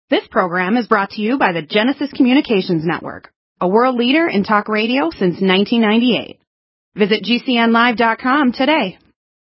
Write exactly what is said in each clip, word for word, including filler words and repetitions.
This program is brought to you by the Genesis Communications Network, a world leader in talk radio since nineteen ninety-eight. Visit G C N live dot com today.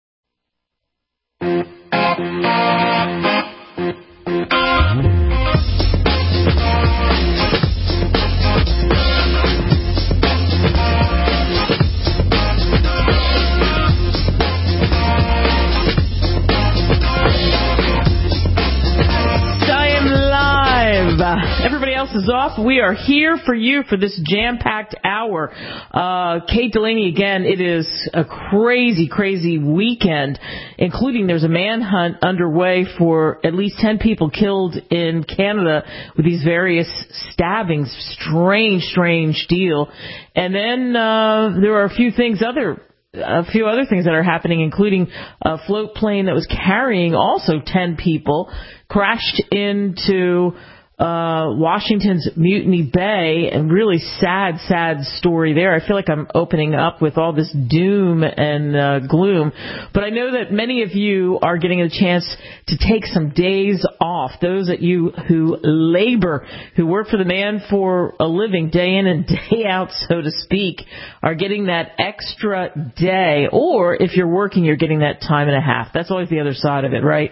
Everybody else is off. We are here for you for this jam-packed hour. Uh, Kate Delaney, again, it is a crazy, crazy weekend, including there's a manhunt underway for at least ten people killed in Canada with these various stabbings. Strange, strange deal. And then uh, there are a few things other a few other things that are happening, including a float plane that was carrying also ten people crashed into Uh, Washington's Mutiny Bay, and really sad, sad story there. I feel like I'm opening up with all this doom and uh, gloom, but I know that many of you are getting a chance to take some days off. Those of you who labor, who work for the man for a living, day in and day out, so to speak, are getting that extra day, or if you're working, you're getting that time and a half. That's always the other side of it, right?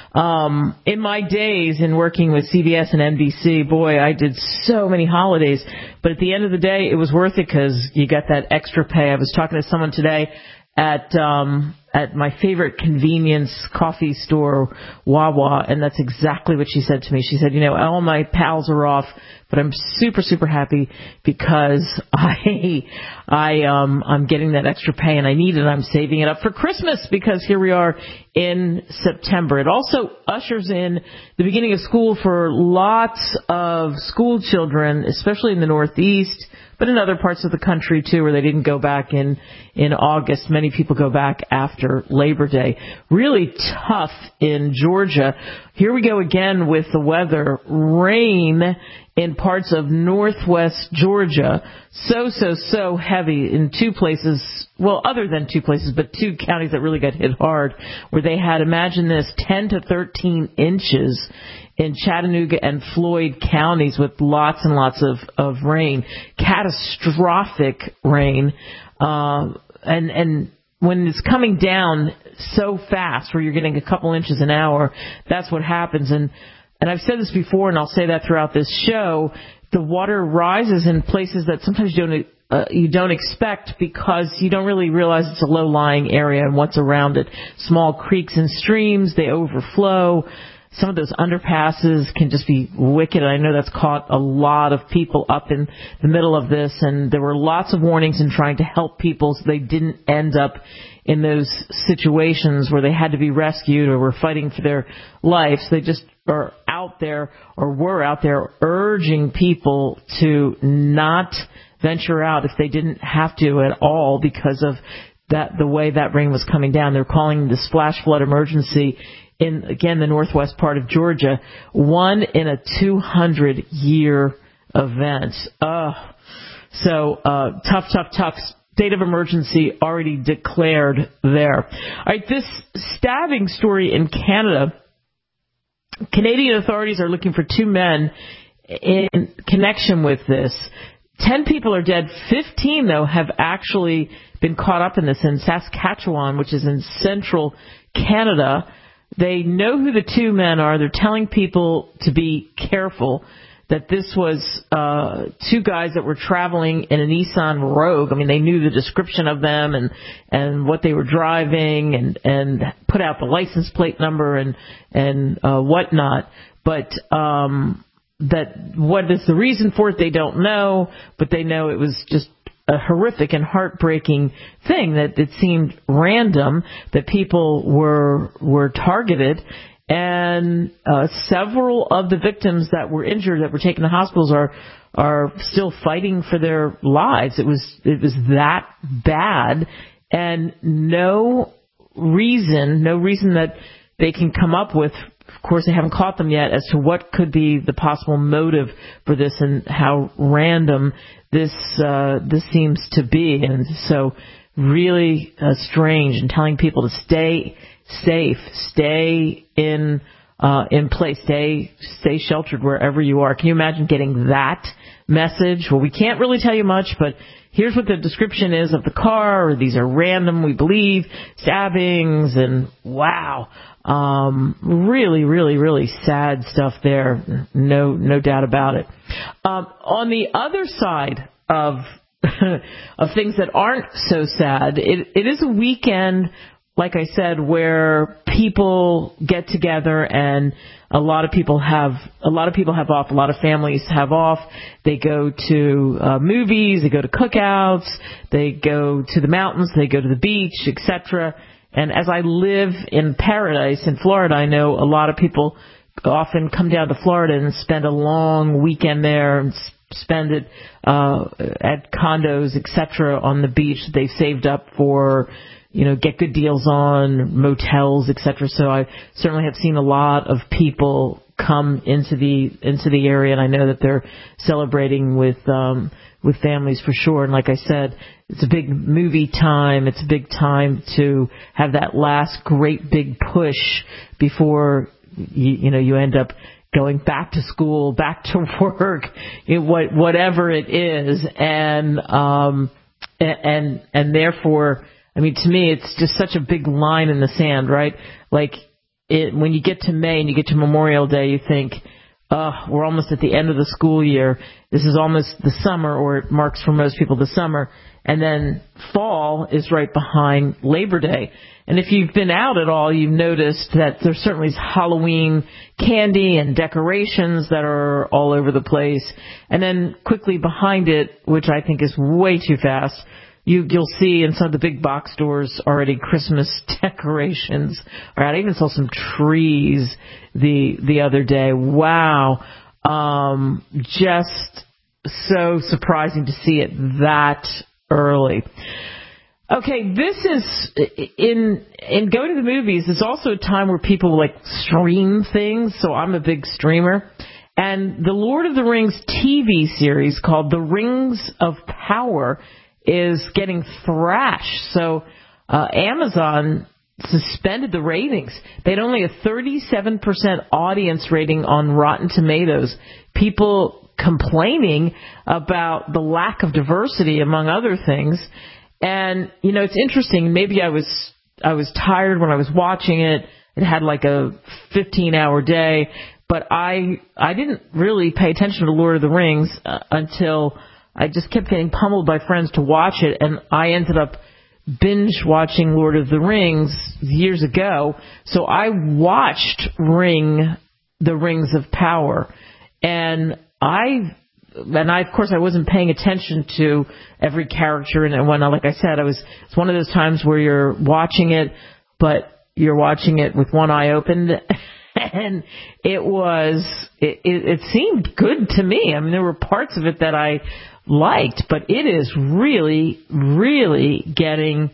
Um, in my days in working with C B S and N B C, boy, I did so many holidays. But at the end of the day, it was worth it because you got that extra pay. I was talking to someone today at um, at my favorite convenience coffee store, Wawa, and that's exactly what she said to me. She said, you know, all my pals are off, but I'm super, super happy because I, I, um, I'm getting that extra pay and I need it. I'm saving it up for Christmas because here we are in September. It also ushers in the beginning of school for lots of school children, especially in the Northeast, but in other parts of the country too, where they didn't go back in, in August. Many people go back after Labor Day. Really tough in Georgia. Here we go again with the weather. Rain in parts of northwest Georgia. So, so, so heavy in two places. Well, other than two places, but two counties that really got hit hard, where they had, imagine this, ten to thirteen inches in Chattanooga and Floyd counties with lots and lots of, of rain. Catastrophic rain. Uh, and, and when it's coming down so fast, where you're getting a couple inches an hour, that's what happens. And, and I've said this before, and I'll say that throughout this show, the water rises in places that sometimes you don't, uh, you don't expect because you don't really realize it's a low-lying area and what's around it. Small creeks and streams, they overflow. Some of those underpasses can just be wicked. I know that's caught a lot of people up in the middle of this, and there were lots of warnings in trying to help people so they didn't end up in those situations where they had to be rescued or were fighting for their lives. They just are out there or were out there urging people to not venture out if they didn't have to at all because of that, the way that rain was coming down. They're calling the flash flood emergency in, again, the northwest part of Georgia, one in a two hundred year event. Uh, so, uh, tough, tough, tough. State of emergency already declared there. All right, this stabbing story in Canada. Canadian authorities are looking for two men in connection with this. Ten people are dead. Fifteen, though, have actually been caught up in this in Saskatchewan, which is in central Canada. They know who the two men are. They're telling people to be careful, that this was uh two guys that were traveling in a Nissan Rogue. I mean, they knew the description of them and and what they were driving and and put out the license plate number and and uh whatnot. But um that what is the reason for it, they don't know, but they know it was just a horrific and heartbreaking thing, that it seemed random that people were were targeted, and uh, several of the victims that were injured that were taken to hospitals are are still fighting for their lives. It was it was that bad, and no reason, no reason that they can come up with. Of course, they haven't caught them yet as to what could be the possible motive for this and how random this uh, this seems to be. And so really uh, strange, and telling people to stay safe, stay in uh, in place. Stay, stay sheltered wherever you are. Can you imagine getting that message? Well, we can't really tell you much, but here's what the description is of the car, or these are random, we believe, stabbings, and wow. Um, really, really, really sad stuff there. No, no doubt about it. Um, on the other side of, of things that aren't so sad, it, it is a weekend, like I said, where people get together and a lot of people have, a lot of people have off, a lot of families have off. They go to uh, movies, they go to cookouts, they go to the mountains, they go to the beach, et cetera. And as I live in paradise in Florida, I know a lot of people often come down to Florida and spend a long weekend there and spend it uh, at condos, et cetera, on the beach that they've saved up for, you know, get good deals on, motels, et cetera. So I certainly have seen a lot of people come into the into the area, and I know that they're celebrating with um, with families for sure. And like I said, it's a big movie time. It's a big time to have that last great big push before you, you know you end up going back to school, back to work, it, what, whatever it is, and um, and and therefore, I mean, to me, it's just such a big line in the sand, right? Like it, when you get to May and you get to Memorial Day, you think, oh, we're almost at the end of the school year. This is almost the summer, or it marks for most people the summer. And then fall is right behind Labor Day. And if you've been out at all, you've noticed that there's certainly Halloween candy and decorations that are all over the place. And then quickly behind it, which I think is way too fast, you, you'll see in some of the big box stores already Christmas decorations. All right, I even saw some trees the the other day. Wow. Um, just so surprising to see it that early. Okay, this is, in in going to the movies, it's also a time where people like stream things, so I'm a big streamer. And the Lord of the Rings T V series called The Rings of Power is getting thrashed. So uh, Amazon suspended the ratings. They had only a thirty-seven percent audience rating on Rotten Tomatoes. People complaining about the lack of diversity, among other things. And, you know, it's interesting. Maybe I was I was tired when I was watching it. It had like a fifteen-hour day. But I I didn't really pay attention to Lord of the Rings uh, until I just kept getting pummeled by friends to watch it. And I ended up binge watching Lord of the Rings years ago. So I watched Ring, The Rings of Power. And I... And I, of course, I wasn't paying attention to every character and whatnot. Like I said, I was. It's one of those times where you're watching it, but you're watching it with one eye open, and it was. It, it, it seemed good to me. I mean, there were parts of it that I liked, but it is really, really getting,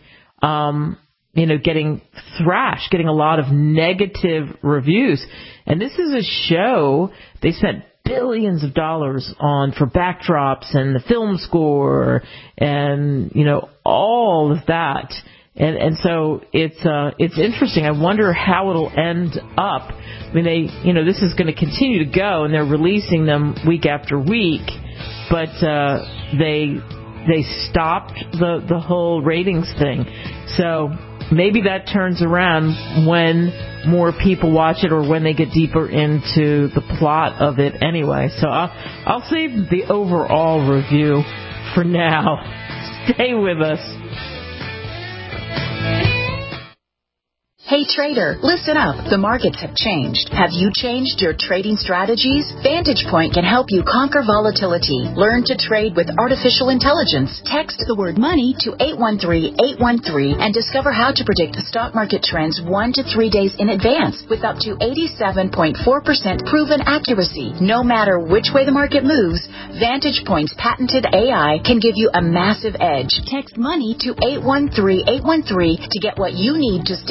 um, you know, getting thrashed, getting a lot of negative reviews. And this is a show they spent billions of dollars on for backdrops and the film score and, you know, all of that. And, and so it's, uh, it's interesting. I wonder how it'll end up. I mean, they, you know, this is going to continue to go and they're releasing them week after week, but, uh, they, they stopped the, the whole ratings thing. So maybe that turns around when more people watch it or when they get deeper into the plot of it anyway. So I'll, I'll save the overall review for now. Stay with us. Hey trader, listen up. The markets have changed. Have you changed your trading strategies? Vantage Point can help you conquer volatility. Learn to trade with artificial intelligence. Text the word money to eight one three, eight one three and discover how to predict stock market trends one to three days in advance with up to eighty-seven point four percent proven accuracy. No matter which way the market moves, Vantage Point's patented A I can give you a massive edge. Text money to eight one three, eight one three to get what you need to stay ahead of market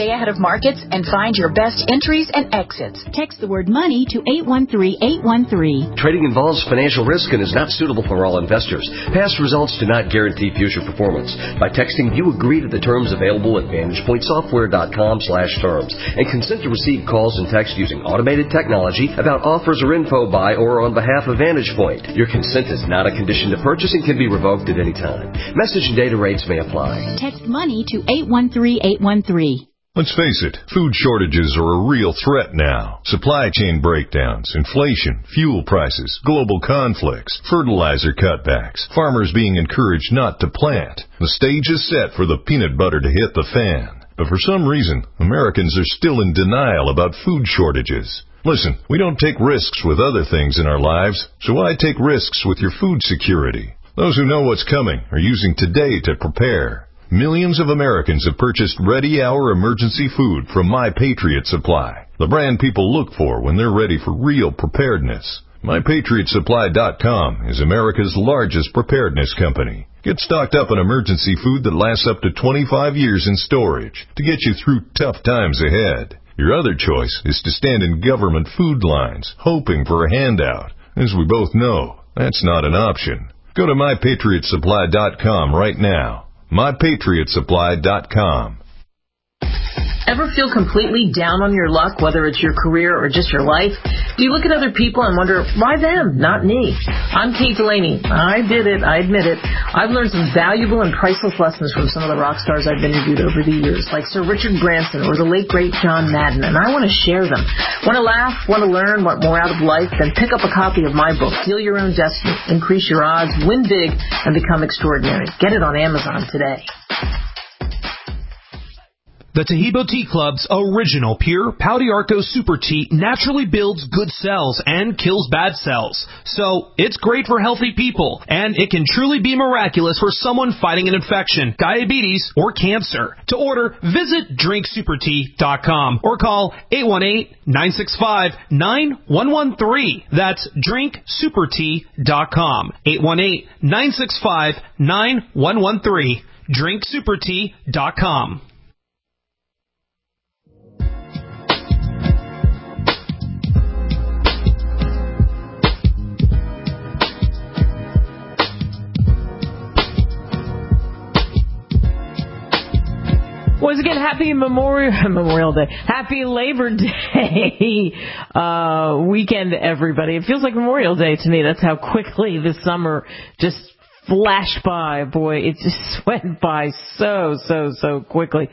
markets and find your best entries and exits. Text the word money to eight one three eight one three. Trading involves financial risk and is not suitable for all investors. Past results do not guarantee future performance. By texting, you agree to the terms available at vantage point software dot com slash terms and consent to receive calls and texts using automated technology about offers or info by or on behalf of Vantage Point. Your consent is not a condition to purchase and can be revoked at any time. Message and data rates may apply. Text money to eight one three eight one three. Let's face it, food shortages are a real threat now. Supply chain breakdowns, inflation, fuel prices, global conflicts, fertilizer cutbacks, farmers being encouraged not to plant. The stage is set for the peanut butter to hit the fan. But for some reason, Americans are still in denial about food shortages. Listen, we don't take risks with other things in our lives, so why take risks with your food security? Those who know what's coming are using today to prepare. Millions of Americans have purchased Ready Hour emergency food from My Patriot Supply, the brand people look for when they're ready for real preparedness. My Patriot Supply dot com is America's largest preparedness company. Get stocked up on emergency food that lasts up to twenty-five years in storage to get you through tough times ahead. Your other choice is to stand in government food lines, hoping for a handout. As we both know, that's not an option. Go to My Patriot Supply dot com right now. My Patriot Supply dot com. Ever feel completely down on your luck, whether it's your career or just your life? Do you look at other people and wonder, why them, not me? I'm Kate Delaney. I did it. I admit it. I've learned some valuable and priceless lessons from some of the rock stars I've interviewed over the years, like Sir Richard Branson or the late, great John Madden, and I want to share them. Want to laugh? Want to learn? Want more out of life? Then pick up a copy of my book, Deal Your Own Destiny, Increase Your Odds, Win Big, and Become Extraordinary. Get it on Amazon today. The Tahibo Tea Club's original pure Pau d'Arco Super Tea naturally builds good cells and kills bad cells. So it's great for healthy people, and it can truly be miraculous for someone fighting an infection, diabetes, or cancer. To order, visit drink super tea dot com or call eight one eight, nine six five, nine one one three. That's drink super tea dot com. eight one eight, nine six five, nine one one three. drink super tea dot com. Once again, happy Memorial Memorial Day. Happy Labor Day uh, weekend, everybody. It feels like Memorial Day to me. That's how quickly this summer just flashed by. Boy, it just went by so, so, so quickly.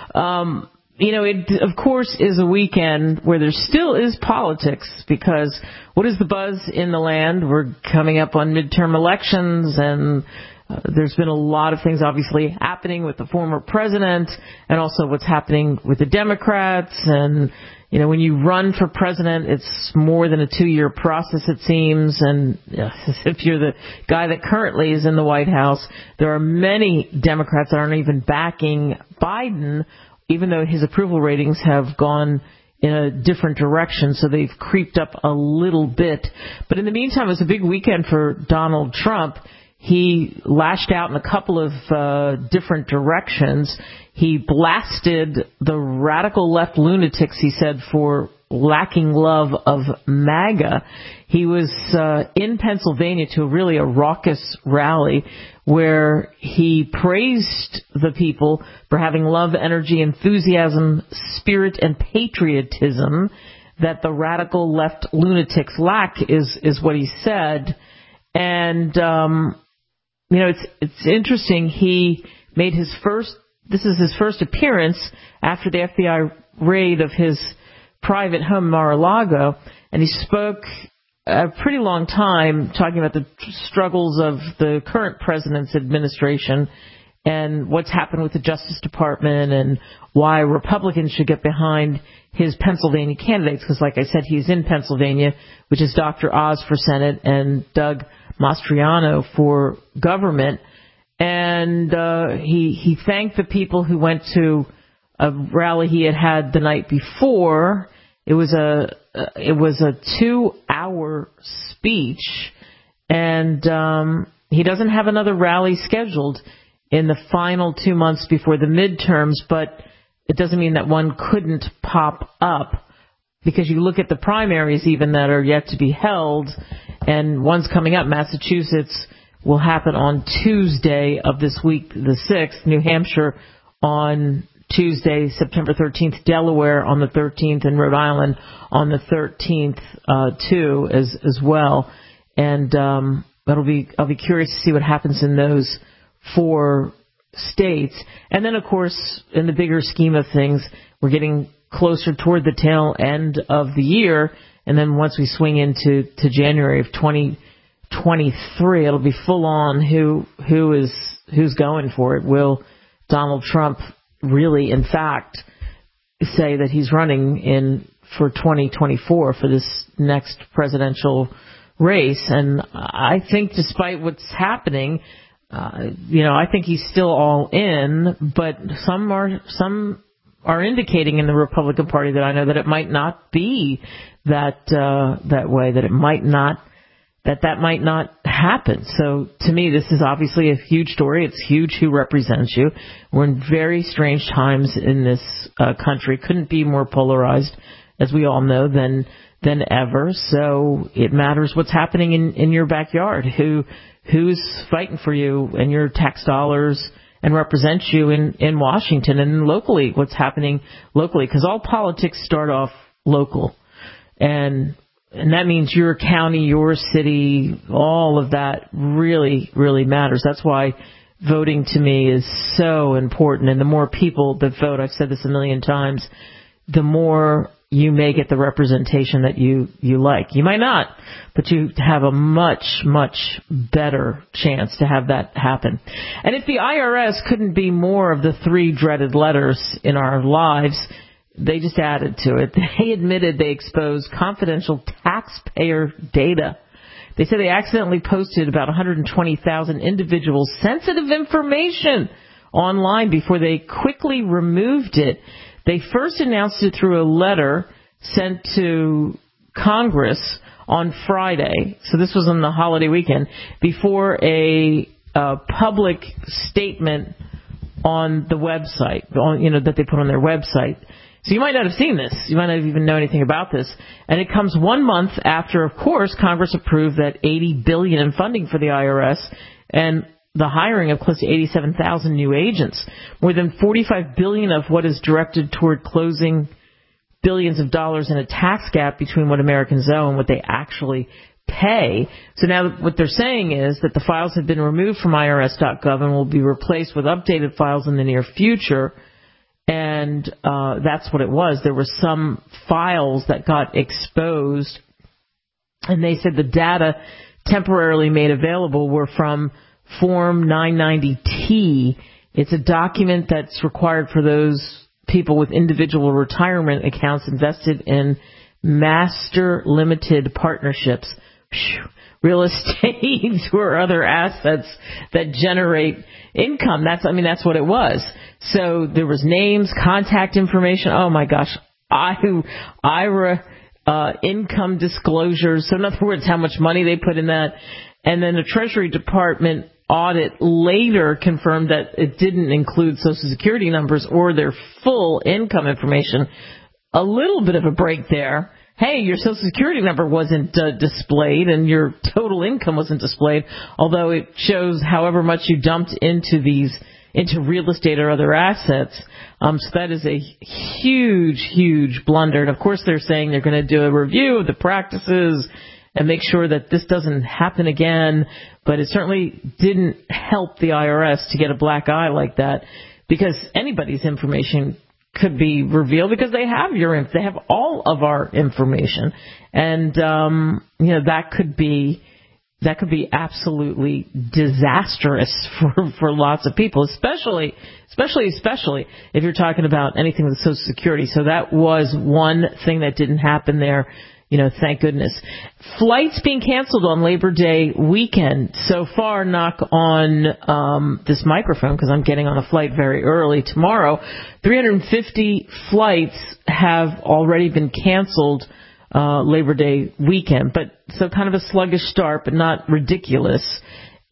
Um, you know, it, of course, is a weekend where there still is politics, because what is the buzz in the land? We're coming up on midterm elections, and Uh, there's been a lot of things obviously happening with the former president, and also what's happening with the Democrats. And, you know, when you run for president, it's more than a two-year process, it seems. And uh, if you're the guy that currently is in the White House, there are many Democrats that aren't even backing Biden, even though his approval ratings have gone in a different direction, so they've creeped up a little bit. But in the meantime, it was a big weekend for Donald Trump. He lashed out in a couple of uh, different directions. He blasted the radical left lunatics, he said, for lacking love of MAGA. He was uh, in Pennsylvania to really a raucous rally where he praised the people for having love, energy, enthusiasm, spirit, and patriotism that the radical left lunatics lack, is, is what he said. And, um, you know, it's it's interesting. He made his first, this is his first appearance after the F B I raid of his private home, Mar-a-Lago, and he spoke a pretty long time talking about the struggles of the current president's administration and what's happened with the Justice Department and why Republicans should get behind his Pennsylvania candidates. Because, like I said, he's in Pennsylvania, which is Doctor Oz for Senate and Doug Mastriano for government. And uh, he he thanked the people who went to a rally he had had the night before. It was a it was a two-hour speech, and um, he doesn't have another rally scheduled in the final two months before the midterms. But it doesn't mean that one couldn't pop up, because you look at the primaries even that are yet to be held, and one's coming up. Massachusetts will happen on Tuesday of this week, the sixth, New Hampshire on Tuesday, September thirteenth, Delaware on the thirteenth, and Rhode Island on the thirteenth, uh, too, as, as well. And, um, that'll be, I'll be curious to see what happens in those four states. And then, of course, in the bigger scheme of things, we're getting closer toward the tail end of the year. And then once we swing into, to January of twenty twenty-three, it'll be full on who, who is, who's going for it. Will Donald Trump really, in fact, say that he's running in for twenty twenty-four for this next presidential race? And I think despite what's happening, uh, you know, I think he's still all in, but some are, some are indicating in the Republican Party that I know that it might not be that, uh, that way, that it might not, that that might not happen. So to me, this is obviously a huge story. It's huge who represents you. We're in very strange times in this uh, country. Couldn't be more polarized, as we all know, than than ever. So it matters what's happening in, in your backyard. Who who's fighting for you and your tax dollars and represents you in, in Washington and locally, what's happening locally. Because all politics start off local. And And that means your county, your city, all of that really, really matters. That's why voting to me is so important. And the more people that vote, I've said this a million times, the more you may get the representation that you, you like. You might not, but you have a much, much better chance to have that happen. And if the I R S couldn't be more of the three dreaded letters in our lives, they just added to it. They admitted they exposed confidential taxpayer data. They said they accidentally posted about one hundred twenty thousand individuals' sensitive information online before they quickly removed it. They first announced it through a letter sent to Congress on Friday. So this was on the holiday weekend, before a uh, public statement on the website, on, you know, that they put on their website. So you might not have seen this. You might not even know anything about this. And it comes one month after, of course, Congress approved that eighty billion dollars in funding for the I R S and the hiring of close to eighty-seven thousand new agents. More than forty-five billion dollars of what is directed toward closing billions of dollars in a tax gap between what Americans owe and what they actually pay. So now what they're saying is that the files have been removed from I R S dot gov and will be replaced with updated files in the near future. And uh, that's what it was. There were some files that got exposed, and they said the data temporarily made available were from Form nine ninety T. It's a document that's required for those people with individual retirement accounts invested in master limited partnerships, real estate or other assets that generate income. That's, I mean, that's what it was. So there was names, contact information. Oh my gosh, I R A uh, income disclosures. So in other words, how much money they put in that. And then the Treasury Department audit later confirmed that it didn't include Social Security numbers or their full income information. A little bit of a break there. Hey, your Social Security number wasn't uh, displayed and your total income wasn't displayed, although it shows however much you dumped into these, into real estate or other assets. Um, so that is a huge, huge blunder. And of course they're saying they're going to do a review of the practices and make sure that this doesn't happen again. But it certainly didn't help the I R S to get a black eye like that, because anybody's information could be revealed, because they have your, they have all of our information. And, um, you know, that could be, that could be absolutely disastrous for, for lots of people, especially, especially, especially if you're talking about anything with Social Security. So that was one thing that didn't happen there. You know, thank goodness. Flights being canceled on Labor Day weekend. So far, knock on um, this microphone, because I'm getting on a flight very early tomorrow. three hundred fifty flights have already been canceled uh, Labor Day weekend. But so kind of a sluggish start, but not ridiculous.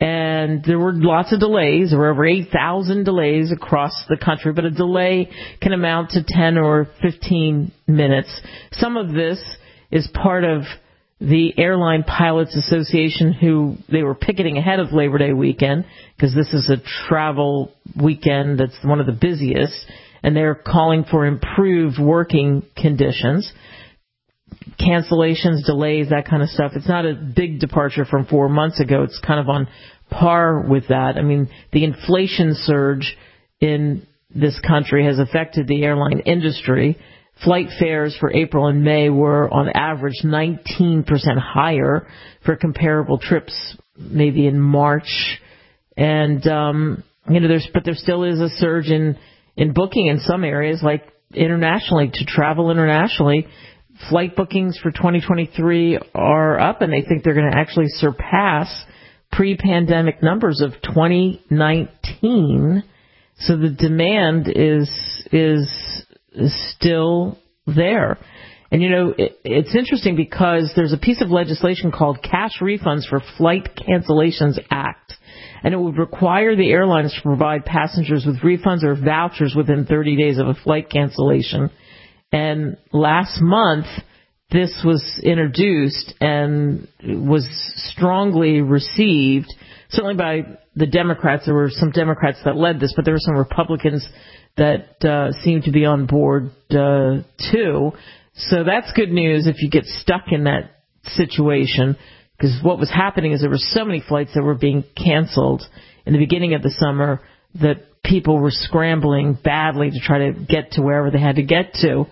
And there were lots of delays. There were over eight thousand delays across the country, but a delay can amount to ten or fifteen minutes. Some of this is part of the Airline Pilots Association, who they were picketing ahead of Labor Day weekend, because this is a travel weekend that's one of the busiest, and they're calling for improved working conditions. Cancellations, delays, that kind of stuff. It's not a big departure from four months ago. It's kind of on par with that. I mean, the inflation surge in this country has affected the airline industry. Flight fares for April and May were on average nineteen percent higher for comparable trips maybe in March. And, um, you know, there's, but there still is a surge in, in booking in some areas, like internationally, to travel internationally. Flight bookings for twenty twenty-three are up, and they think they're going to actually surpass pre-pandemic numbers of twenty nineteen. So the demand is is, is still there. And, you know, it, it's interesting because there's a piece of legislation called Cash Refunds for Flight Cancellations Act, and it would require the airlines to provide passengers with refunds or vouchers within thirty days of a flight cancellation. And last month, this was introduced and was strongly received, certainly by the Democrats. There were some Democrats that led this, but there were some Republicans that uh, seemed to be on board uh, too. So that's good news if you get stuck in that situation, because what was happening is there were so many flights that were being canceled in the beginning of the summer that people were scrambling badly to try to get to wherever they had to get to,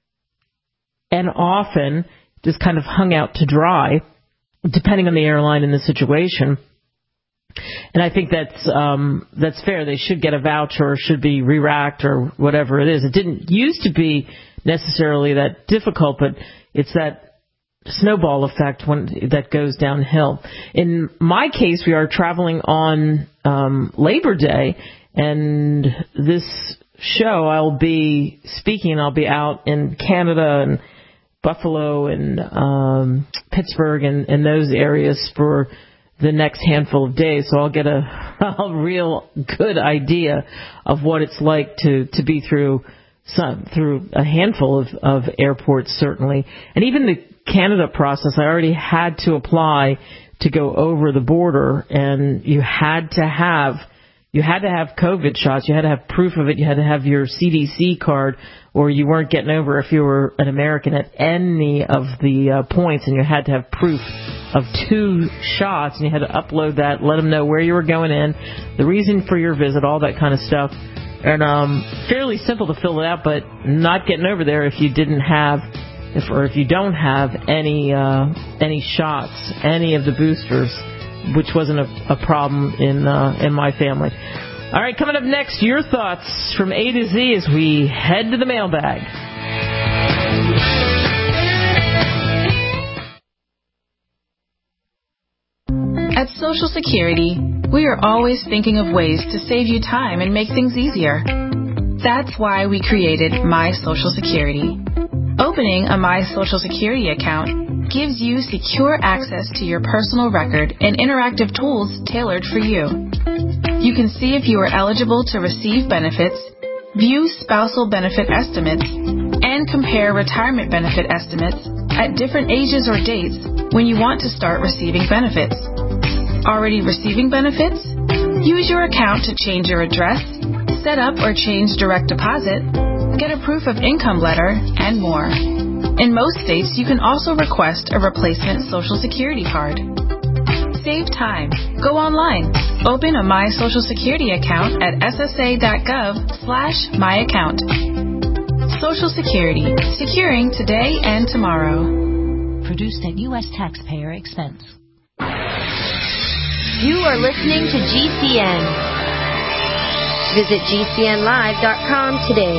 and often just kind of hung out to dry, depending on the airline and the situation. And I think that's um, that's fair. They should get a voucher or should be re-racked or whatever it is. It didn't used to be necessarily that difficult, but it's that snowball effect when that goes downhill. In my case, we are traveling on um, Labor Day, and this show I'll be speaking. I'll be out in Canada and Buffalo and um, Pittsburgh and, and those areas for the next handful of days, so I'll get a, a real good idea of what it's like to, to be through some, through a handful of, of airports, certainly. And even the Canada process, I already had to apply to go over the border, and you had to have you had to have COVID shots. You had to have proof of it. You had to have your C D C card, or you weren't getting over if you were an American at any of the uh, points, and you had to have proof of two shots, and you had to upload that, let them know where you were going in, the reason for your visit, all that kind of stuff. And um, fairly simple to fill it out, but not getting over there if you didn't have, if or if you don't have any uh, any shots, any of the boosters, which wasn't a, a problem in uh, in my family. All right, coming up next, your thoughts from A to Z as we head to the mailbag. At Social Security, we are always thinking of ways to save you time and make things easier. That's why we created My Social Security. Opening a My Social Security account gives you secure access to your personal record and interactive tools tailored for you. You can see if you are eligible to receive benefits, view spousal benefit estimates, and compare retirement benefit estimates at different ages or dates when you want to start receiving benefits. Already receiving benefits? Use your account to change your address, set up or change direct deposit, get a proof of income letter, and more. In most states, you can also request a replacement Social Security card. Save time. Go online. Open a My Social Security account at ssa.gov slash my account. Social Security. Securing today and tomorrow. Produced at U S taxpayer expense. You are listening to G C N. Visit G C N live dot com today.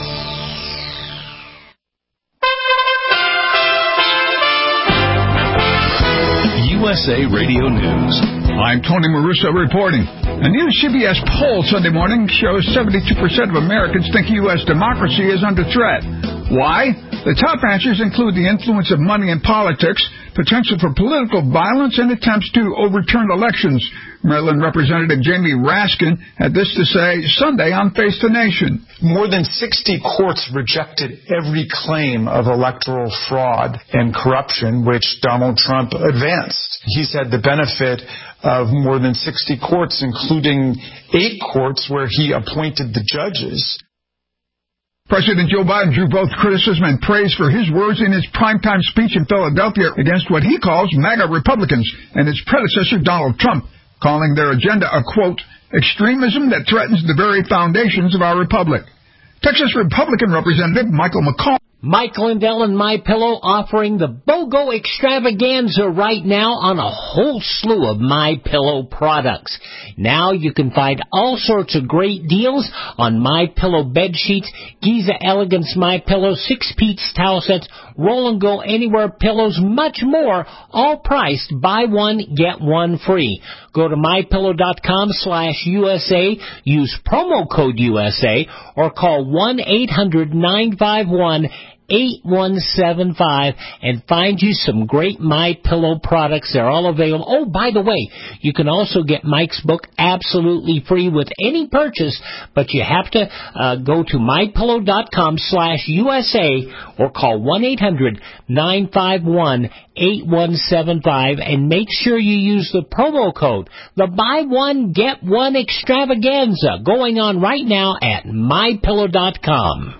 U S A Radio News. I'm Tony Maruso reporting. A new C B S poll Sunday morning shows seventy-two percent of Americans think U S democracy is under threat. Why? The top answers include the influence of money in politics, potential for political violence and attempts to overturn elections. Maryland Representative Jamie Raskin had this to say Sunday on Face the Nation. More than sixty courts rejected every claim of electoral fraud and corruption which Donald Trump advanced. He's had the benefit of more than sixty courts, including eight courts where he appointed the judges. President Joe Biden drew both criticism and praise for his words in his primetime speech in Philadelphia against what he calls MAGA Republicans and his predecessor Donald Trump, calling their agenda a, quote, extremism that threatens the very foundations of our republic. Texas Republican Representative Michael McCall. Mike Lindell and MyPillow offering the BOGO extravaganza right now on a whole slew of MyPillow products. Now you can find all sorts of great deals on MyPillow bed sheets, Giza Elegance MyPillow, six-piece towel sets, Roll and Go Anywhere pillows, much more, all priced buy one, get one free. Go to MyPillow.com slash USA, use promo code U S A, or call one eight hundred nine five one eight one seven five and find you some great MyPillow products. They're all available. Oh, by the way, you can also get Mike's book absolutely free with any purchase, but you have to uh, go to MyPillow.com slash USA or call one eight hundred nine five one eight one seven five and make sure you use the promo code, the buy one, get one extravaganza, going on right now at My Pillow dot com.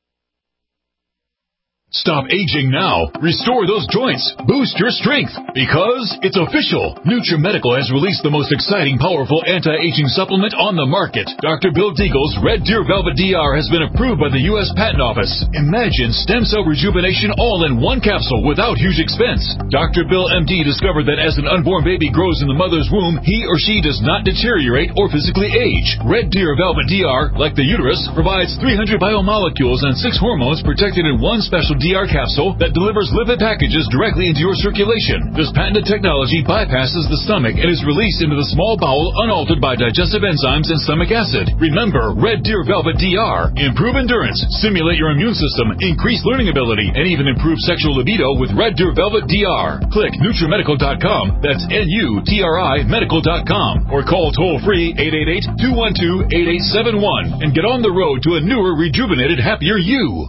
Stop aging now. Restore those joints. Boost your strength. Because it's official. NutriMedical has released the most exciting, powerful anti-aging supplement on the market. Doctor Bill Deagle's Red Deer Velvet D R has been approved by the U S Patent Office. Imagine stem cell rejuvenation all in one capsule without huge expense. Doctor Bill M D discovered that as an unborn baby grows in the mother's womb, he or she does not deteriorate or physically age. Red Deer Velvet D R, like the uterus, provides three hundred biomolecules and six hormones protected in one special D R capsule that delivers lipid packages directly into your circulation. This patented technology bypasses the stomach and is released into the small bowel unaltered by digestive enzymes and stomach acid. Remember, Red Deer Velvet D R. Improve endurance, stimulate your immune system, increase learning ability, and even improve sexual libido with Red Deer Velvet D R. Click NutriMedical dot com, that's N U T R I Medical dot com, or call toll-free eight eight eight, two one two, eight eight seven one and get on the road to a newer, rejuvenated, happier you.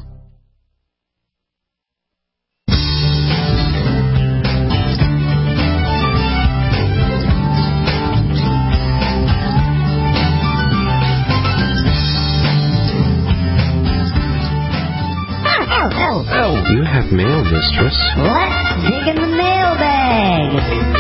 Oh, you have mail, mistress. Let's dig in the mailbag.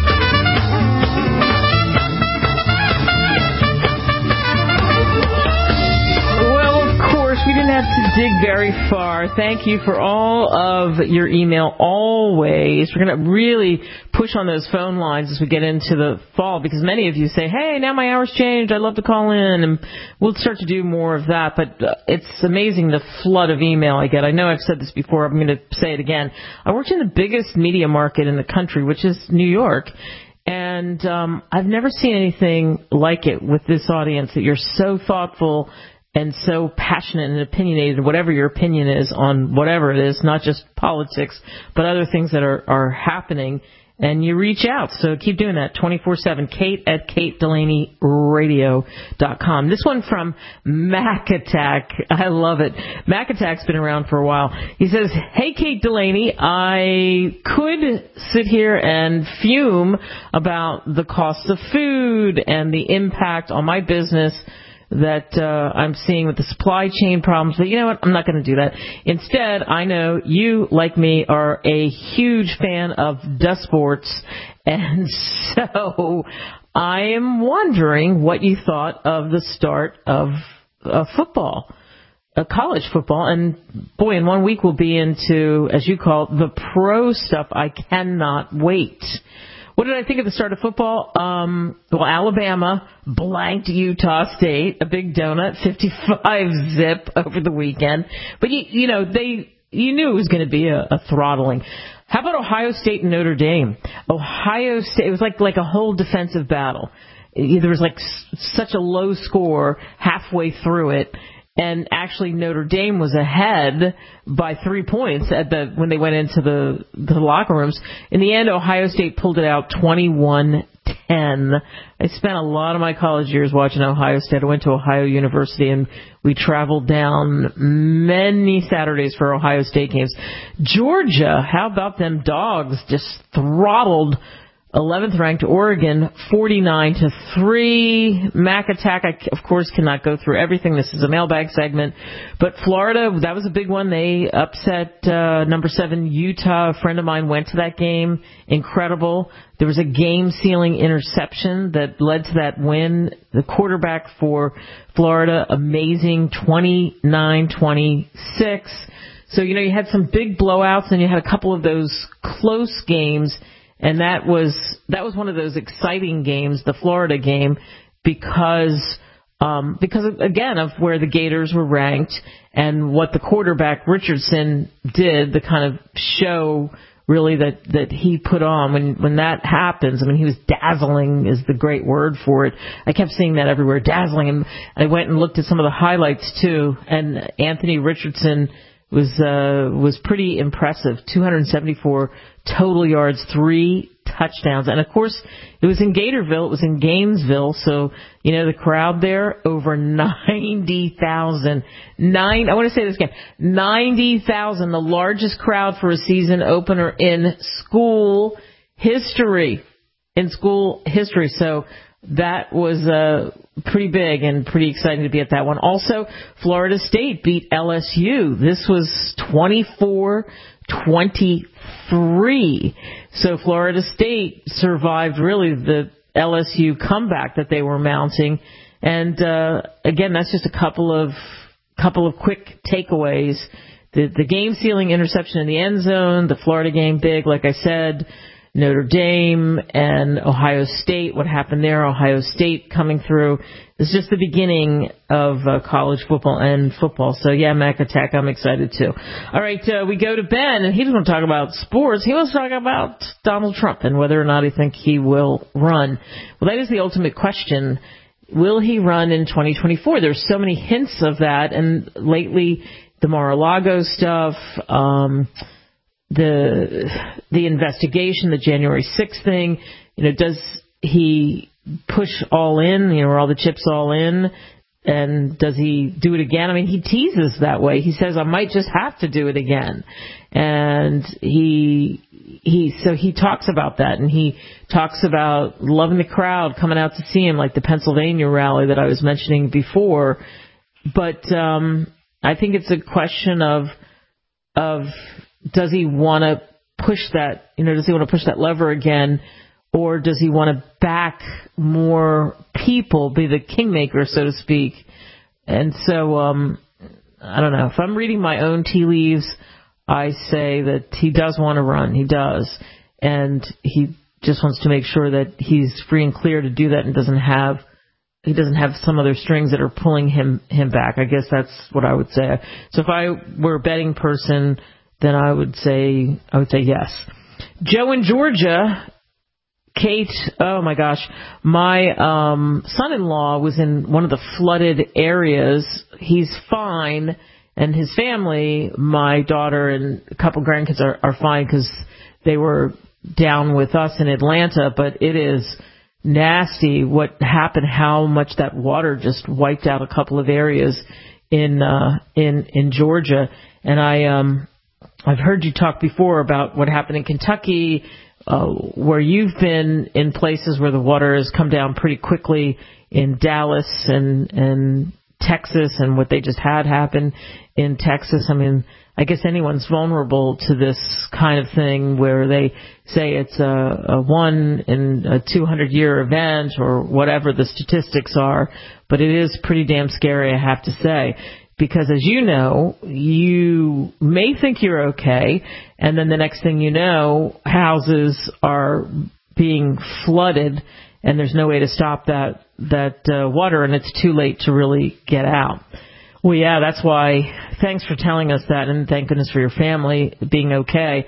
We didn't have to dig very far. Thank you for all of your email always. We're going to really push on those phone lines as we get into the fall because many of you say, hey, now my hours changed. I'd love to call in. And we'll start to do more of that. But uh, it's amazing the flood of email I get. I know I've said this before. I'm going to say it again. I worked in the biggest media market in the country, which is New York. And um, I've never seen anything like it with this audience, that you're so thoughtful and so passionate and opinionated, whatever your opinion is on whatever it is, not just politics, but other things that are, are happening. And you reach out. So keep doing that, twenty-four seven, Kate at Kate Delaney Radio dot com. This one from Mac Attack. I love it. Mac Attack's been around for a while. He says, hey, Kate Delaney, I could sit here and fume about the cost of food and the impact on my business that uh, I'm seeing with the supply chain problems. But you know what? I'm not going to do that. Instead, I know you, like me, are a huge fan of dust sports. And so I am wondering what you thought of the start of uh, football, uh, college football. And, boy, in one week we'll be into, as you call it, the pro stuff. I cannot wait. What did I think of the start of football? Um, well, Alabama blanked Utah State, a big donut, fifty-five zip over the weekend. But, you, you know, they you knew it was going to be a, a throttling. How about Ohio State and Notre Dame? Ohio State, it was like, like a whole defensive battle. There was like s- such a low score halfway through it. And actually, Notre Dame was ahead by three points at the when they went into the the locker rooms. In the end, Ohio State pulled it out twenty-one ten. I spent a lot of my college years watching Ohio State. I went to Ohio University, and we traveled down many Saturdays for Ohio State games. Georgia, how about them dogs? Just throttled eleventh ranked Oregon forty-nine to three. Mac Attack, I, of course, cannot go through everything. This is a mailbag segment. But Florida, that was a big one. They upset uh, number seven Utah. A friend of mine went to that game. Incredible. There was a game-sealing interception that led to that win. The quarterback for Florida, amazing, twenty-nine twenty-six. So, you know, you had some big blowouts, and you had a couple of those close games. And that was that was one of those exciting games, the Florida game, because um, because again of where the Gators were ranked and what the quarterback Richardson did, the kind of show really that, that he put on when when that happens. I mean, he was dazzling is the great word for it. I kept seeing that everywhere, dazzling. And I went and looked at some of the highlights too. And Anthony Richardson was uh, was pretty impressive. two hundred seventy-four total yards, three touchdowns. And, of course, it was in Gatorville. It was in Gainesville. So, you know, the crowd there, over ninety thousand. Nine, I want to say this again, ninety thousand, the largest crowd for a season opener in school history. In school history. So that was uh, pretty big and pretty exciting to be at that one. Also, Florida State beat L S U. This was twenty-four twenty-three. So Florida State survived really the L S U comeback that they were mounting. And uh, again, that's just a couple of couple of quick takeaways. The, the game-sealing interception in the end zone, the Florida game big, like I said. Notre Dame and Ohio State, what happened there, Ohio State coming through. It's just the beginning of uh, college football and football. So, yeah, Mac Attack, I'm excited too. All right, uh, we go to Ben, and he doesn't want to talk about sports. He wants to talk about Donald Trump and whether or not he thinks he will run. Well, that is the ultimate question. Will he run in twenty twenty-four? There's so many hints of that, and lately the Mar-a-Lago stuff, um the the investigation, the January sixth thing, you know, does he push all in, you know, are all the chips all in, and does he do it again? I mean, he teases that way. He says, I might just have to do it again. And he he so he talks about that, and he talks about loving the crowd coming out to see him, like the Pennsylvania rally that I was mentioning before. But um I think it's a question of of does he want to push that, you know, does he want to push that lever again, or does he want to back more people, be the kingmaker, so to speak? And so, um, I don't know. If I'm reading my own tea leaves, I say that he does want to run. He does. And he just wants to make sure that he's free and clear to do that and doesn't have he doesn't have some other strings that are pulling him, him back. I guess that's what I would say. So if I were a betting person, then I would say I would say yes. Joe in Georgia, Kate, oh my gosh, my um, son-in-law was in one of the flooded areas. He's fine, and his family, my daughter and a couple grandkids are, are fine because they were down with us in Atlanta, but it is nasty what happened, how much that water just wiped out a couple of areas in uh, in in Georgia. And I um I've heard you talk before about what happened in Kentucky, uh, where you've been in places where the water has come down pretty quickly in Dallas and, and Texas, and what they just had happen in Texas. I mean, I guess anyone's vulnerable to this kind of thing where they say it's a, a one in a two hundred year event or whatever the statistics are, but it is pretty damn scary, I have to say. Because, as you know, you may think you're okay, and then the next thing you know, houses are being flooded, and there's no way to stop that that uh, water, and it's too late to really get out. Well, yeah, that's why. Thanks for telling us that, and thank goodness for your family being okay.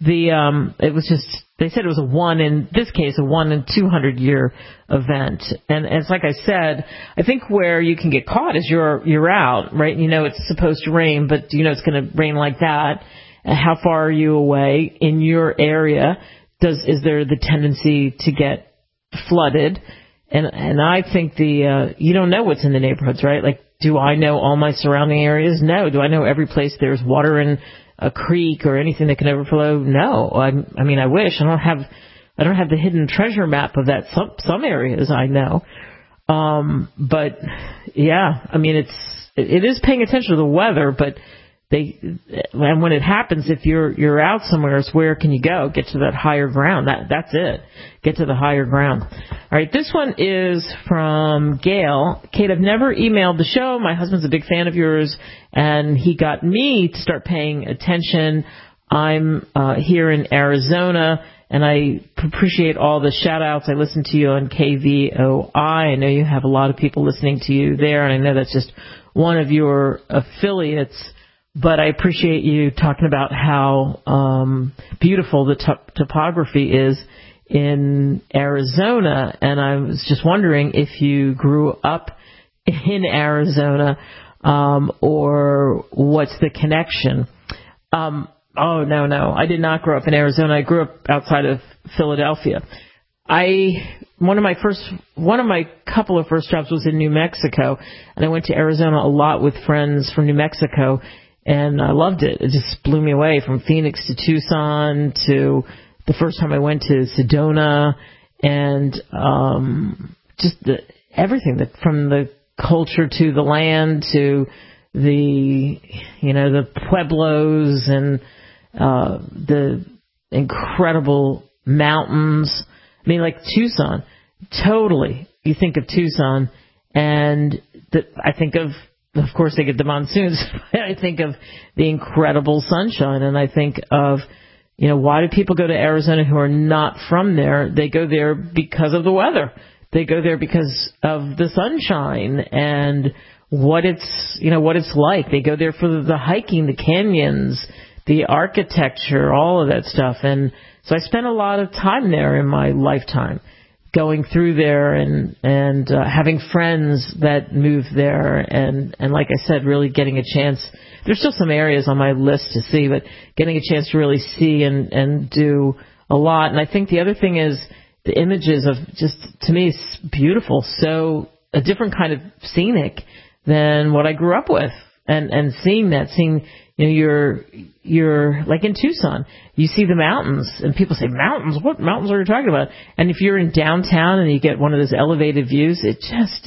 the um, it was just, they said it was a one, in this case, a one in two hundred year event. And, and it's like I said, I think where you can get caught is you're, you're out, right? You know it's supposed to rain, but you know it's going to rain like that. How far are you away in your area? Does, is there the tendency to get flooded? And, and I think the, uh, you don't know what's in the neighborhoods, right? Like, do I know all my surrounding areas? No. Do I know every place there's water in a creek or anything that can overflow? No. I, I mean, I wish. I don't have, I don't have the hidden treasure map of that. Some, some areas I know. Um, but yeah, I mean, it's, it is paying attention to the weather, but they, and when it happens, if you're, you're out somewhere, it's where can you go? Get to that higher ground. That, that's it. Get to the higher ground. All right. This one is from Gail. Kate, I've never emailed the show. My husband's a big fan of yours, and he got me to start paying attention. I'm, uh, here in Arizona, and I appreciate all the shout outs. I listen to you on K V O I. I know you have a lot of people listening to you there, and I know that's just one of your affiliates. But I appreciate you talking about how um, beautiful the top- topography is in Arizona. And I was just wondering if you grew up in Arizona um, or what's the connection. Um, oh, no, no. I did not grow up in Arizona. I grew up outside of Philadelphia. I one of my first one of my couple of first jobs was in New Mexico, and I went to Arizona a lot with friends from New Mexico. And I loved it. It just blew me away, from Phoenix to Tucson to the first time I went to Sedona, and um, just the, everything that, from the culture to the land to the, you know, the pueblos and uh, the incredible mountains. I mean, like Tucson, totally. You think of Tucson, and the, I think of. Of course, they get the monsoons. I think of the incredible sunshine, and I think of, you know, why do people go to Arizona who are not from there? They go there because of the weather. They go there because of the sunshine and what it's, you know, what it's like. They go there for the hiking, the canyons, the architecture, all of that stuff. And so I spent a lot of time there in my lifetime, going through there and and uh, having friends that moved there, and and like I said, really getting a chance. There's still some areas on my list to see, but getting a chance to really see and and do a lot. And I think the other thing is the images of, just, to me, it's beautiful. So a different kind of scenic than what I grew up with, and and seeing that, seeing, you know, you're you're like in Tucson, you see the mountains, and people say, mountains? What mountains are you talking about? And if you're in downtown and you get one of those elevated views, it's just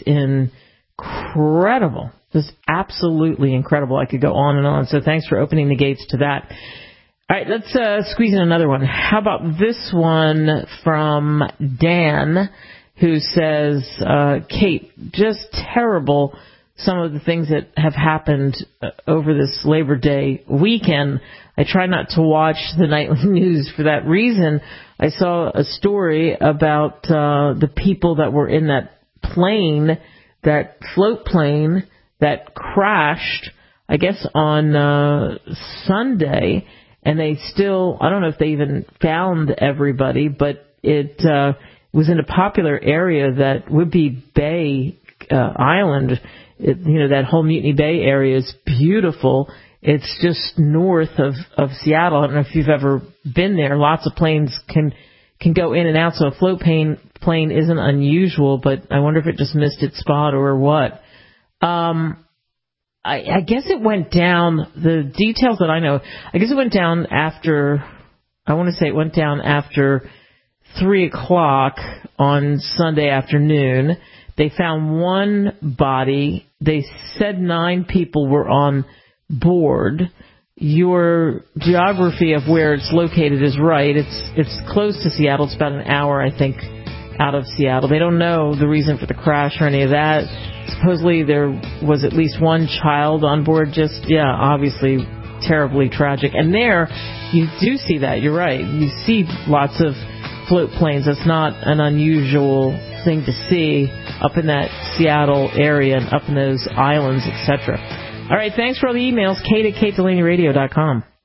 incredible. Just absolutely incredible. I could go on and on. So thanks for opening the gates to that. All right, let's uh, squeeze in another one. How about this one from Dan, who says, uh, Kate, just terrible some of the things that have happened uh, over this Labor Day weekend. I try not to watch the nightly news for that reason. I saw a story about uh, the people that were in that plane, that float plane that crashed, I guess, on uh, Sunday, and they still, I don't know if they even found everybody, but it uh, was in a popular area, that Whidbey Bay uh, Island. It, you know, that whole Mutiny Bay area is beautiful. It's just north of, of Seattle. I don't know if you've ever been there. Lots of planes can can go in and out, so a float plane, plane isn't unusual, but I wonder if it just missed its spot or what. Um, I, I guess it went down, the details that I know, I guess it went down after, I want to say it went down after three o'clock on Sunday afternoon. They found one body. They said nine people were on board. Your geography of where it's located is right. It's it's close to Seattle. It's about an hour, I think, out of Seattle. They don't know the reason for the crash or any of that. Supposedly there was at least one child on board. Just, yeah, obviously terribly tragic. And there, you do see that. You're right. You see lots of float planes. That's not an unusual thing to see up in that Seattle area and up in those islands, et cetera. All right, thanks for all the emails. Kate at kate delaney radio dot com.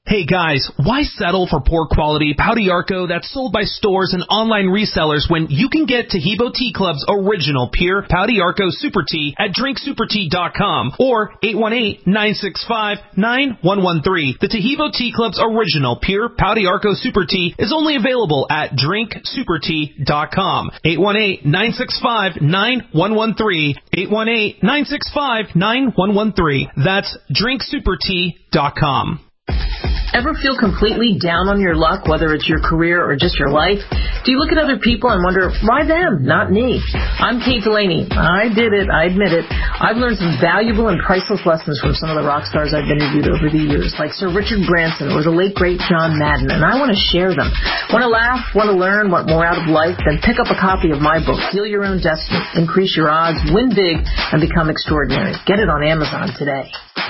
Hey guys, why settle for poor quality Pau d'Arco that's sold by stores and online resellers when you can get Taheebo Tea Club's original pure Pau d'Arco Super Tea at drink super tea dot com or eight one eight, nine six five, nine one one three. The Taheebo Tea Club's original pure Pau d'Arco Super Tea is only available at drink super tea dot com. eight one eight, nine six five, nine one one three. eight one eight, nine six five, nine one one three. That's drink super tea dot com. Ever feel completely down on your luck, whether it's your career or just your life? Do you look at other people and wonder, why them, not me? I'm Kate Delaney. I did it. I admit it. I've learned some valuable and priceless lessons from some of the rock stars I've interviewed over the years, like Sir Richard Branson or the late, great John Madden, and I want to share them. Want to laugh? Want to learn? Want more out of life? Then pick up a copy of my book, Heal Your Own Destiny, Increase Your Odds, Win Big, and Become Extraordinary. Get it on Amazon today.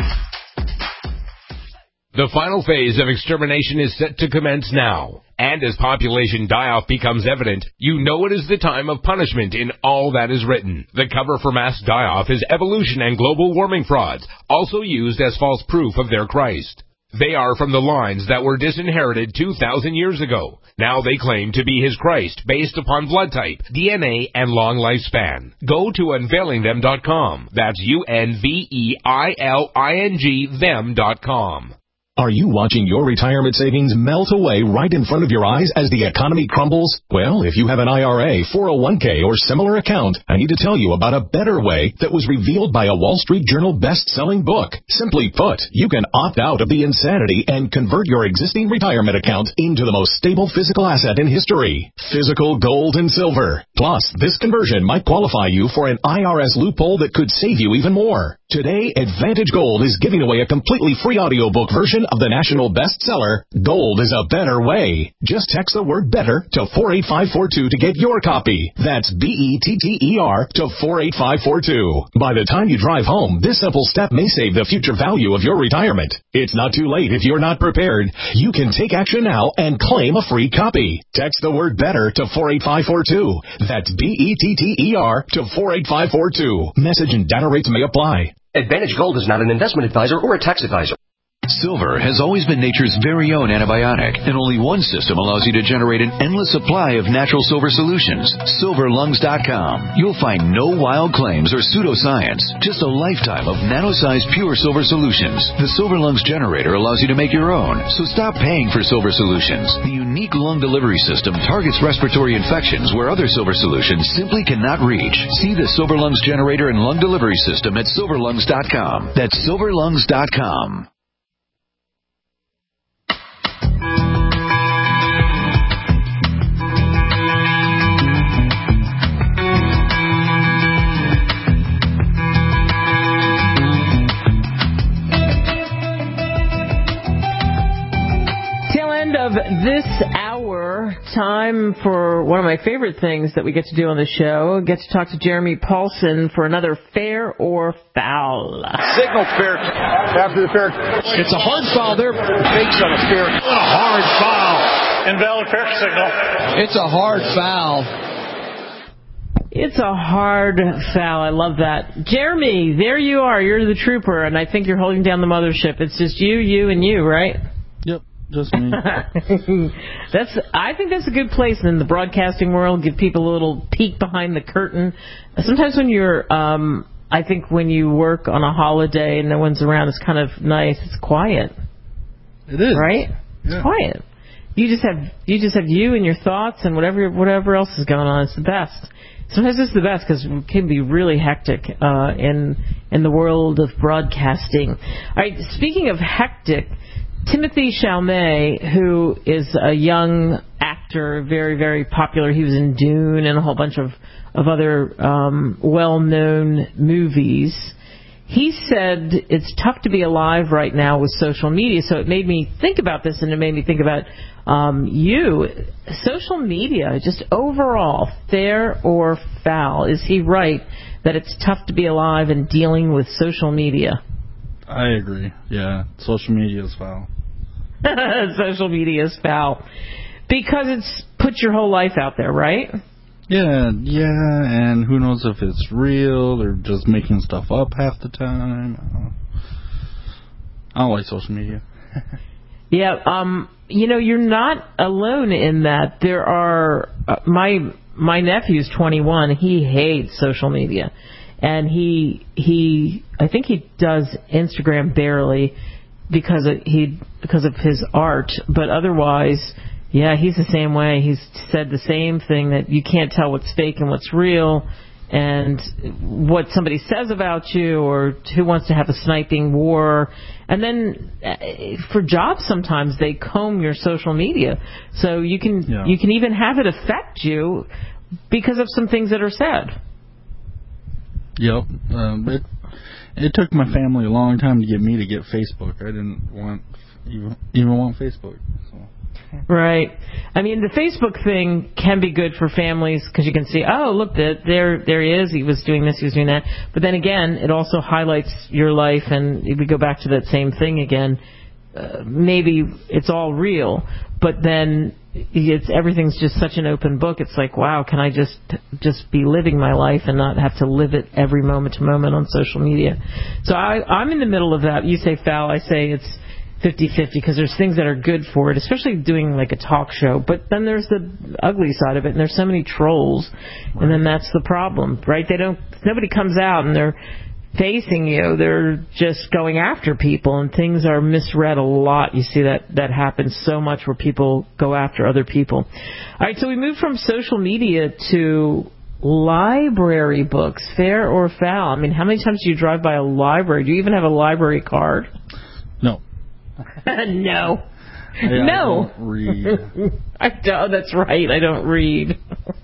The final phase of extermination is set to commence now. And as population die-off becomes evident, you know it is the time of punishment in all that is written. The cover for mass die-off is evolution and global warming frauds, also used as false proof of their Christ. They are from the lines that were disinherited two thousand years ago. Now they claim to be his Christ based upon blood type, D N A, and long lifespan. Go to unveiling them dot com. That's U N V E I L I N G them dot com. Are you watching your retirement savings melt away right in front of your eyes as the economy crumbles? Well, if you have an I R A, four oh one k, or similar account, I need to tell you about a better way that was revealed by a Wall Street Journal best-selling book. Simply put, you can opt out of the insanity and convert your existing retirement account into the most stable physical asset in history, physical gold and silver. Plus, this conversion might qualify you for an I R S loophole that could save you even more. Today, Advantage Gold is giving away a completely free audiobook version of the national bestseller, Gold is a Better Way. Just text the word better to four eight five four two to get your copy. That's B E T T E R to four eight five four two. By the time you drive home, this simple step may save the future value of your retirement. It's not too late if you're not prepared. You can take action now and claim a free copy. Text the word better to four eight five four two. That's B E T T E R to four eight five four two. Message and data rates may apply. Advantage Gold is not an investment advisor or a tax advisor. Silver has always been nature's very own antibiotic, and only one system allows you to generate an endless supply of natural silver solutions. silver lungs dot com. You'll find no wild claims or pseudoscience, just a lifetime of nano-sized pure silver solutions. The Silver Lungs generator allows you to make your own, so stop paying for silver solutions. The unique lung delivery system targets respiratory infections where other silver solutions simply cannot reach. See the Silver Lungs generator and lung delivery system at silver lungs dot com. That's silver lungs dot com. Of this hour, time for one of my favorite things that we get to do on the show. Get to talk to Jeremy Paulson for another Fair or Foul. Signal fair. After the fair. It's a hard foul there. Fakes on a fair. What a hard foul. Invalid fair signal. It's a hard foul. It's a hard foul. I love that. Jeremy, there you are. You're the trooper, and I think you're holding down the mothership. It's just you, you, and you, right? Yep. Just me. that's. I think that's a good place in the broadcasting world. Give people a little peek behind the curtain. Sometimes when you're, um, I think when you work on a holiday and no one's around, it's kind of nice. It's quiet. It is, right? Yeah. It's quiet. You just have you just have you and your thoughts and whatever whatever else is going on. It's the best. Sometimes it's the best because it can be really hectic uh, in in the world of broadcasting. All right. Speaking of hectic. Timothy Chalamet, who is a young actor, very, very popular. He was in Dune and a whole bunch of, of other um, well-known movies. He said it's tough to be alive right now with social media. So it made me think about this, and it made me think about um, you. Social media, just overall, fair or foul? Is he right that it's tough to be alive and dealing with social media? I agree. Yeah, social media is foul. Social media is foul. Because it's put your whole life out there, right? Yeah, yeah, and who knows if it's real or just making stuff up half the time. I don't, I don't like social media. Yeah, um, you know, you're not alone in that. There are uh, my my nephew's twenty-one. He hates social media, and he he I think he does Instagram barely because of, he because of his art, but otherwise, yeah, he's the same way. He's said the same thing, that you can't tell what's fake and what's real, and what somebody says about you, or who wants to have a sniping war. And then uh, for jobs, sometimes they comb your social media, so you can yeah. you can even have it affect you because of some things that are said. Yep. Um, it it took my family a long time to get me to get Facebook. I didn't want even even want Facebook. So. Right. I mean, the Facebook thing can be good for families because you can see, oh, look, there there he is. He was doing this, he was doing that. But then again, it also highlights your life, and if we go back to that same thing again, uh, maybe it's all real, but then it's everything's just such an open book. It's like, wow, can I just just be living my life and not have to live it every moment to moment on social media? So I, I'm in the middle of that. You say foul, I say it's fifty-fifty, because there's things that are good for it, especially doing like a talk show, but then there's the ugly side of it, and there's so many trolls, right. And then that's the problem, right? They don't, nobody comes out and they're facing you, they're just going after people, and things are misread a lot. You see that that happens so much, where people go after other people. All right, so we move from social media to library books, fair or foul. I mean, how many times do you drive by a library? Do you even have a library card? No. no. I, no. I don't read. I don't, that's right. I don't read.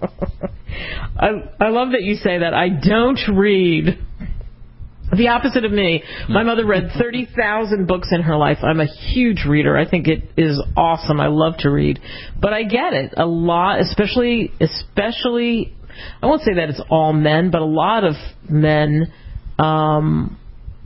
I I love that you say that. I don't read. The opposite of me. My mother read thirty thousand books in her life. I'm a huge reader. I think it is awesome. I love to read. But I get it. A lot, especially, especially, I won't say that it's all men, but a lot of men, um,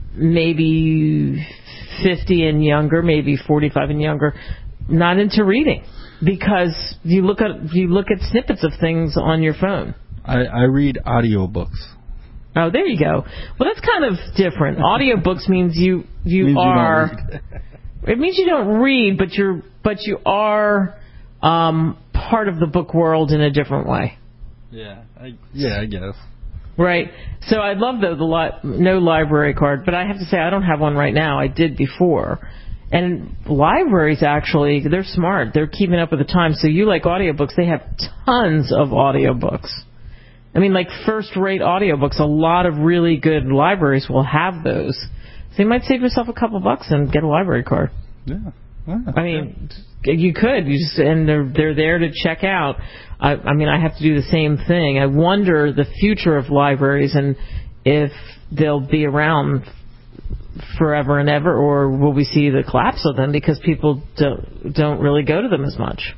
maybe fifty and younger, maybe forty-five and younger, not into reading because you look at you look at snippets of things on your phone. I, I read audiobooks. Oh, there you go. Well, that's kind of different. Audiobooks means you you means are. You it means you don't read, but you're but you are um, part of the book world in a different way. Yeah, I, yeah, I guess. Right. So I love the, the li- no library card, but I have to say I don't have one right now. I did before. And libraries, actually, they're smart. They're keeping up with the times. So you like audiobooks, they have tons of audiobooks. I mean, like first-rate audiobooks. A lot of really good libraries will have those. So you might save yourself a couple bucks and get a library card. Yeah. yeah I mean, yeah. you could. You just and they're they're there to check out. I, I mean, I have to do the same thing. I wonder the future of libraries and if they'll be around forever and ever, or will we see the collapse of them because people don't don't really go to them as much?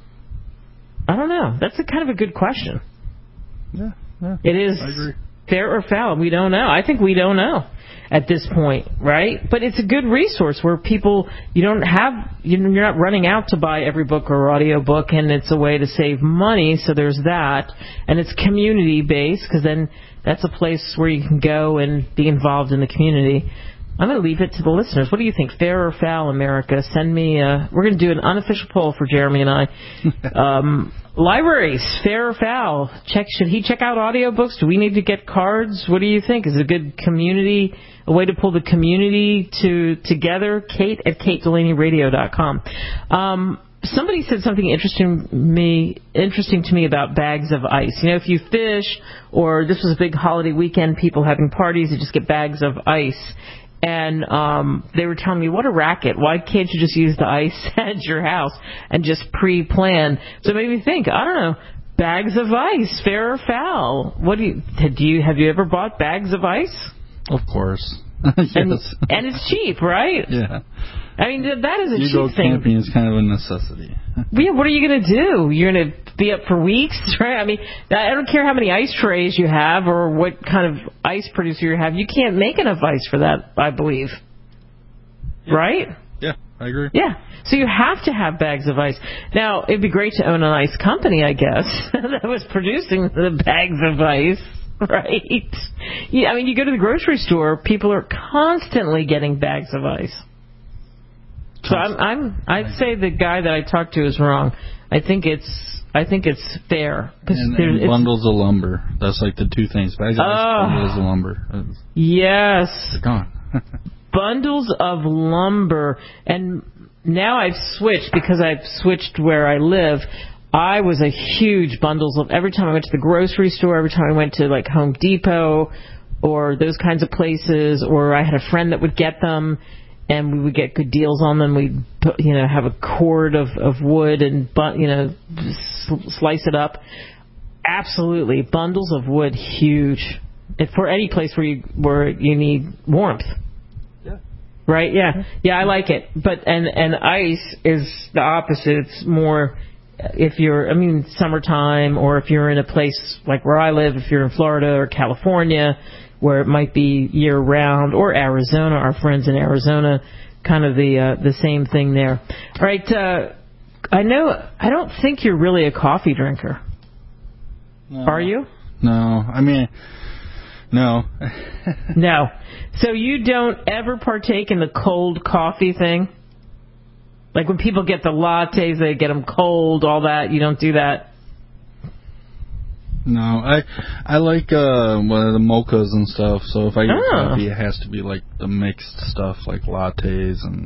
I don't know. That's a kind of a good question. Yeah, yeah. It is I agree. Fair or foul? We don't know. I think we don't know at this point, right? But it's a good resource where people, you don't have, you're not running out to buy every book or audio book, and it's a way to save money, so there's that. And it's community-based, because then that's a place where you can go and be involved in the community. I'm going to leave it to the listeners. What do you think? Fair or foul, America? Send me a... We're going to do an unofficial poll for Jeremy and I. um, libraries, fair or foul? Check. Should he check out audiobooks? Do we need to get cards? What do you think? Is it a good community, a way to pull the community to together? Kate at kate delaney radio dot com. Um, somebody said something interesting me interesting to me about bags of ice. You know, if you fish, or this was a big holiday weekend, people having parties, you just get bags of ice. And um, they were telling me, what a racket. Why can't you just use the ice at your house and just pre-plan? So it made me think, I don't know, bags of ice, fair or foul? What do you, do you have you ever bought bags of ice? Of course. yes. And, and it's cheap, right? Yeah. I mean, that is a you cheap go thing. Camping is kind of a necessity. Yeah, what are you going to do? You're going to be up for weeks, right? I mean, I don't care how many ice trays you have or what kind of ice producer you have. You can't make enough ice for that, I believe. Yeah. Right? Yeah, I agree. Yeah. So you have to have bags of ice. Now, it'd be great to own an ice company, I guess, that was producing the bags of ice. Right? Yeah, I mean, you go to the grocery store, people are constantly getting bags of ice. So I'm, I'm, I'd say the guy that I talked to is wrong. I think it's, I think it's fair. And, and it's, bundles of lumber. That's like the two things. Bags of uh, bundles of lumber. Yes. They're gone. Bundles of lumber. And now I've switched because I've switched where I live. I was a huge bundles of, every time I went to the grocery store, every time I went to like Home Depot or those kinds of places, or I had a friend that would get them, and we would get good deals on them. We'd put, you know, have a cord of, of wood and, you know, slice it up. Absolutely. Bundles of wood, huge. If for any place where you, where you need warmth. Yeah. Right? Yeah. Yeah, I like it. But, and, and ice is the opposite. It's more, if you're, I mean, summertime, or if you're in a place like where I live, if you're in Florida or California, where it might be year-round, or Arizona, our friends in Arizona, kind of the uh, the same thing there. All right, uh, I know, I don't think you're really a coffee drinker. No. Are you? No, I mean, no. No. So you don't ever partake in the cold coffee thing? Like when people get the lattes, they get them cold, all that, you don't do that? No, I I like uh, one of the mochas and stuff. So if I get oh. coffee, it has to be like the mixed stuff, like lattes, and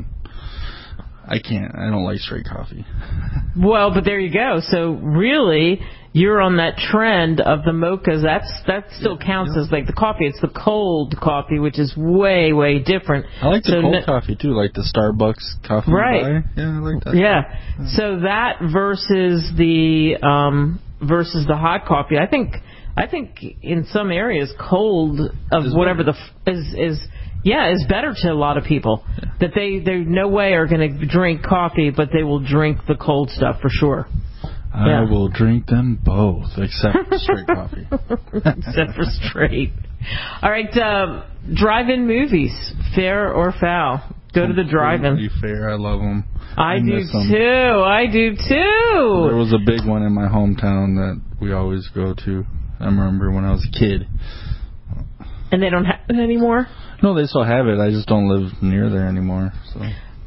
I can't. I don't like straight coffee. Well, but there you go. So really, you're on that trend of the mochas. That's that still counts yeah. as like the coffee. It's the cold coffee, which is way way different. I like the so cold no, coffee too, like the Starbucks coffee. Right. Yeah, I like that. Yeah. yeah. So that versus the um, versus the hot coffee. I think I think in some areas cold of is whatever better. the is is. Yeah, is better to a lot of people. Yeah. That they, they no way are going to drink coffee, but they will drink the cold stuff for sure. I yeah. will drink them both, except for straight coffee. Except for straight. All right, uh, drive-in movies, fair or foul? Go to the drive-in. Fair, I love them. I, I do them. too. I do too. There was a big one in my hometown that we always go to. I remember when I was a kid. And they don't have it anymore? No, they still have it. I just don't live near there anymore. So.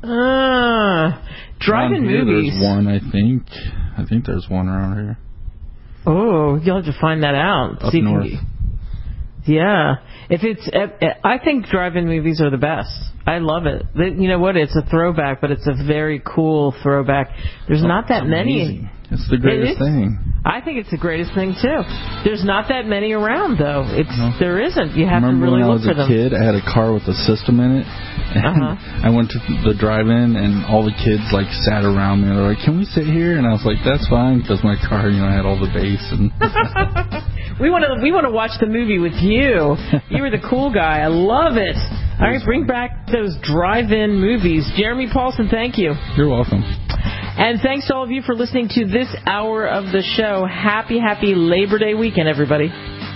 Ah, drive-in movies. There's one, I think. I think there's one around here. Oh, you'll have to find that out. Up See north. If you, yeah, if it's, I think drive-in movies are the best. I love it. You know what? It's a throwback, but it's a very cool throwback. There's oh, not that many. Amazing. It's the greatest it thing. I think it's the greatest thing too. There's not that many around though. It's no. There isn't. You have Remember to really look for them. When I was a kid, I had a car with a system in it, and uh-huh. I went to the drive-in, and all the kids like sat around me. And they're like, "Can we sit here?" And I was like, "That's fine," because my car, you know, had all the bass and. we want to we want to watch the movie with you. You were the cool guy. I love it. All right, bring back those drive-in movies. Jeremy Paulson, thank you. You're welcome. And thanks to all of you for listening to this hour of the show. Happy, happy Labor Day weekend, everybody.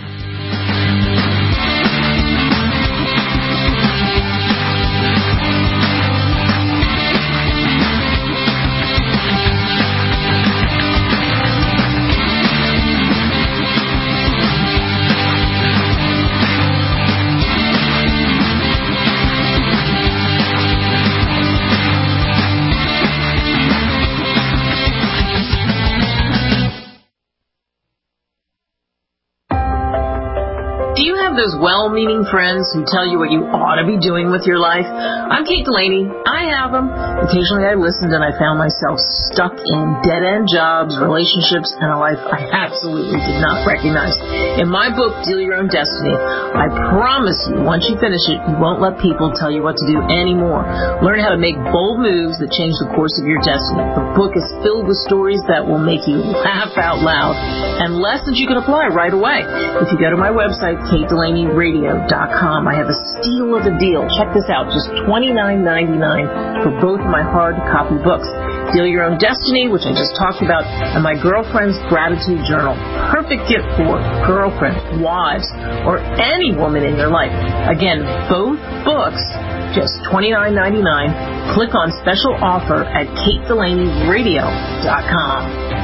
Those well-meaning friends who tell you what you ought to be doing with your life. I'm Kate Delaney. I have them. Occasionally I listened and I found myself stuck in dead-end jobs, relationships, and a life I absolutely did not recognize. In my book, Deal Your Own Destiny, I promise you, once you finish it, you won't let people tell you what to do anymore. Learn how to make bold moves that change the course of your destiny. The book is filled with stories that will make you laugh out loud and lessons you can apply right away. If you go to my website, Kate Delaney Radio dot com. I have a steal of a deal. Check this out. Just twenty-nine ninety-nine for both of my hard copy books. Deal Your Own Destiny, which I just talked about, and my Girlfriend's Gratitude Journal. Perfect gift for girlfriends, wives, or any woman in your life. Again, both books, just twenty-nine ninety-nine. Click on special offer at Kate Delaney Radio dot com.